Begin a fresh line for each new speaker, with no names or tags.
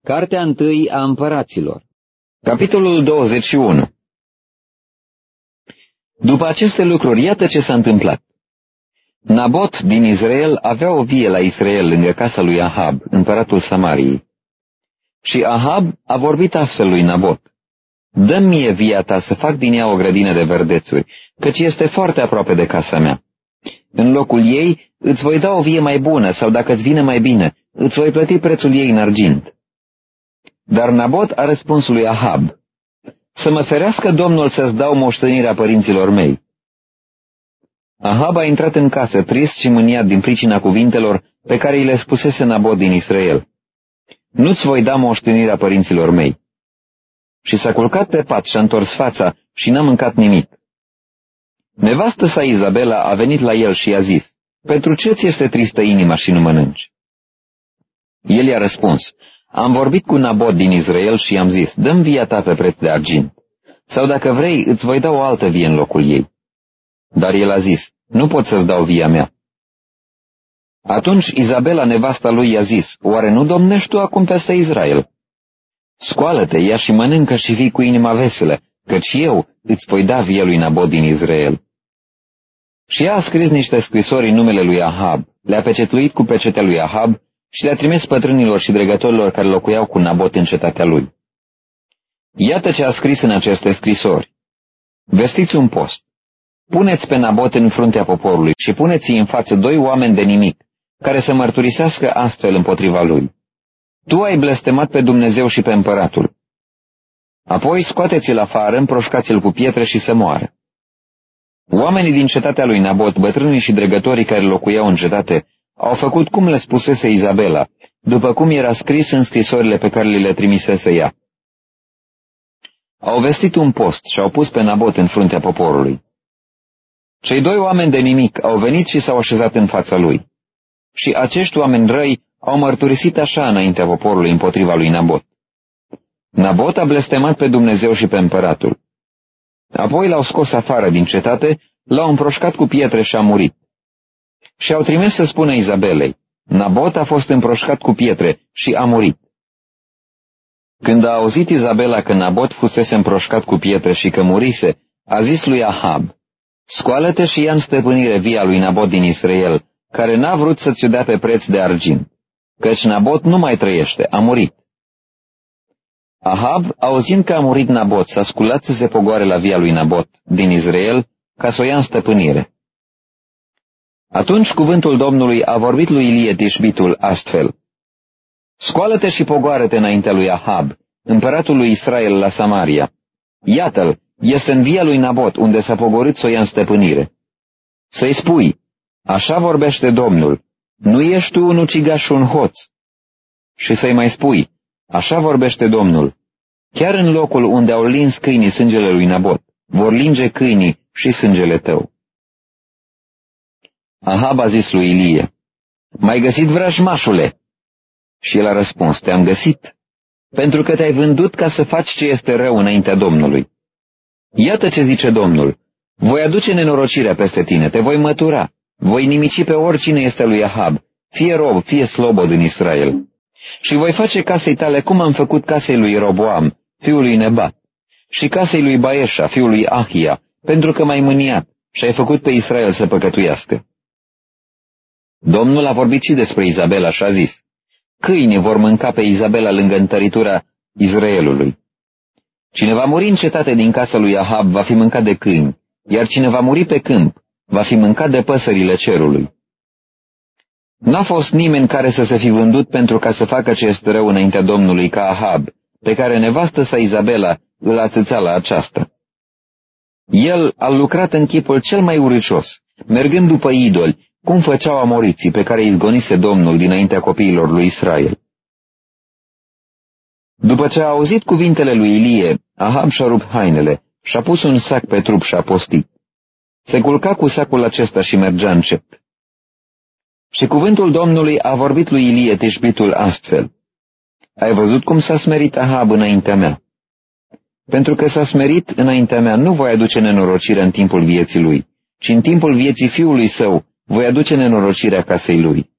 Cartea întâi a Împăraților.
Capitolul 21. După aceste lucruri, iată ce s-a întâmplat. Nabot din Israel avea o vie la Israel lângă casa lui Ahab, împăratul Samariei. Și Ahab a vorbit astfel lui Nabot: Dă-mi mie via ta să fac din ea o grădină de verdețuri, căci este foarte aproape de casa mea. În locul ei îți voi da o vie mai bună, sau dacă îți vine mai bine, îți voi plăti prețul ei în argint. Dar Nabot a răspuns lui Ahab: Să mă ferească Domnul să-ți dau moștenirea părinților mei. Ahab a intrat în casă, trist și mâniat din pricina cuvintelor pe care îi le spusese Nabot din Israel: Nu-ți voi da moștenirea părinților mei. Și s-a culcat pe pat și-a întors fața și n-a mâncat nimic. Nevastă sa Izabela a venit la el și i-a zis: Pentru ce ți este tristă inima și nu mănânci? El i-a răspuns: Am vorbit cu Nabot din Israel și i-am zis: Dă-mi via ta pe preț de argint, sau dacă vrei, îți voi da o altă vie în locul ei. Dar el a zis: Nu pot să-ți dau via mea. Atunci Izabela, nevasta lui, i-a zis: Oare nu domnești tu acum peste Israel? Scoală-te, ia și mănâncă și fii cu inima veselă, căci eu îți voi da via lui Nabot din Israel. Și ea a scris niște scrisori în numele lui Ahab, le-a pecetluit cu pecetea lui Ahab și le-a trimis pătrânilor și dregătorilor care locuiau cu Nabot în cetatea lui. Iată ce a scris în aceste scrisori: Vestiți un post, puneți pe Nabot în fruntea poporului și puneți-i în față 2 oameni de nimic, care să mărturisească astfel împotriva lui: Tu ai blestemat pe Dumnezeu și pe împăratul. Apoi scoateți-l afară, împroșcați-l cu pietre și să moară. Oamenii din cetatea lui Nabot, bătrânii și dregătorii care locuiau în cetate, au făcut cum le spusese Izabela, după cum era scris în scrisorile pe care le trimisese ea. Au vestit un post și au pus pe Nabot în fruntea poporului. Cei 2 oameni de nimic au venit și s-au așezat în fața lui. Și acești oameni răi au mărturisit așa înaintea poporului împotriva lui Nabot: Nabot a blestemat pe Dumnezeu și pe împăratul. Apoi l-au scos afară din cetate, l-au împroșcat cu pietre și a murit. Și au trimis să spună Izabelei: Nabot a fost împroșcat cu pietre și a murit. Când a auzit Izabela că Nabot fusese împroșcat cu pietre și că murise, a zis lui Ahab: Scoală-te și ia în stăpânire via lui Nabot din Israel, care n-a vrut să-ți o dea pe preț de argint, căci Nabot nu mai trăiește, a murit. Ahab, auzind că a murit Nabot, s-a sculat să se pogoare la via lui Nabot din Israel, ca să o ia în stăpânire. Atunci cuvântul Domnului a vorbit lui Ilie Tișbitul astfel: Scoală-te și pogoară-te înaintea lui Ahab, împăratul lui Israel, la Samaria. Iată-l, este în via lui Nabot, unde s-a pogorât să o ia în stăpânire. Să-i spui: Așa vorbește Domnul, nu ești tu un ucigaș și un hoț. Și să-i mai spui: Așa vorbește Domnul, chiar în locul unde au lins câinii sângele lui Nabot, vor linge câinii și sângele tău. Ahab a zis lui Ilie: M-ai găsit, vrăjmașule? Și el a răspuns: Te-am găsit, pentru că te-ai vândut ca să faci ce este rău înaintea Domnului. Iată ce zice Domnul: Voi aduce nenorocirea peste tine, te voi mătura, voi nimici pe oricine este lui Ahab, fie rob, fie slobod în Israel. Și voi face casei tale cum am făcut casei lui Roboam, fiul lui Nebat, și casei lui Baeșa, fiul lui Ahia, pentru că m-ai mâniat și ai făcut pe Israel să păcătuiască. Domnul a vorbit și despre Izabela și a zis: Câinii vor mânca pe Izabela lângă întăritura Israelului. Cine va muri în cetate din casa lui Ahab va fi mâncat de câini, iar cine va muri pe câmp va fi mâncat de păsările cerului. N-a fost nimeni care să se fi vândut pentru ca să facă ce este rău înaintea Domnului ca Ahab, pe care nevastă sa Izabela îl ațăța la aceasta. El a lucrat în chipul cel mai urâcios, mergând după idoli, cum făceau amoriții pe care îi izgonise Domnul dinaintea copiilor lui Israel. După ce a auzit cuvintele lui Ilie, Ahab și-a rupt hainele și-a pus un sac pe trup și a postit. Se culca cu sacul acesta și mergea încet. Și cuvântul Domnului a vorbit lui Ilie Tișbitul astfel: Ai văzut cum s-a smerit Ahab înaintea mea? Pentru că s-a smerit înaintea mea, nu voi aduce nenorocire în timpul vieții lui, ci în timpul vieții fiului său voi aduce nenorocirea casei lui.